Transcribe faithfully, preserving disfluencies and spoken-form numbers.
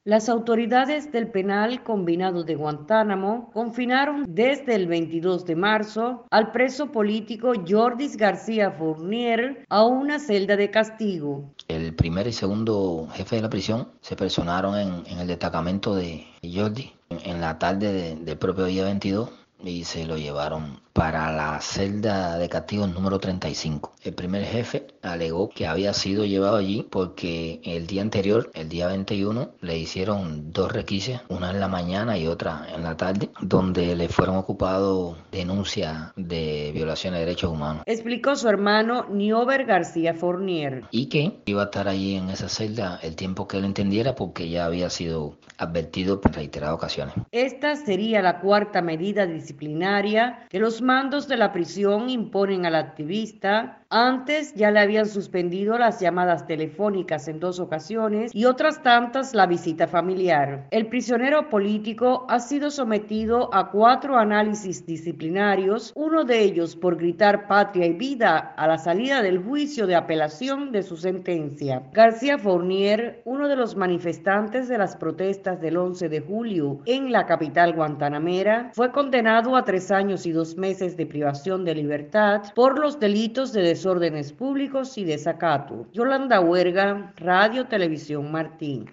Las autoridades del penal combinado de Guantánamo confinaron desde el veintidós de marzo al preso político Jordis García Fournier a una celda de castigo. El primer y segundo jefe de la prisión se personaron en, en el destacamento de Jordi en, en la tarde de- del propio día veintidós y se lo llevaron para la celda de castigo número treinta y cinco. El primer jefe alegó que había sido llevado allí porque el día anterior, el día veintiuno, le hicieron dos requisas, una en la mañana y otra en la tarde, donde le fueron ocupados denuncias de violaciones de derechos humanos. Explicó su hermano Niober García Fournier. Y que iba a estar allí en esa celda el tiempo que él entendiera porque ya había sido advertido en reiteradas ocasiones. Esta sería la cuarta medida disciplinaria que los mandos de la prisión imponen al activista. Antes ya le habían suspendido las llamadas telefónicas en dos ocasiones y otras tantas la visita familiar. El prisionero político ha sido sometido a cuatro análisis disciplinarios, uno de ellos por gritar patria y vida a la salida del juicio de apelación de su sentencia. García Fournier, uno de los manifestantes de las protestas del once de julio en la capital guantanamera, fue condenado a tres años y dos meses de privación de libertad por los delitos de desórdenes públicos y desacato. Yolanda Huerga, Radio Televisión Martín.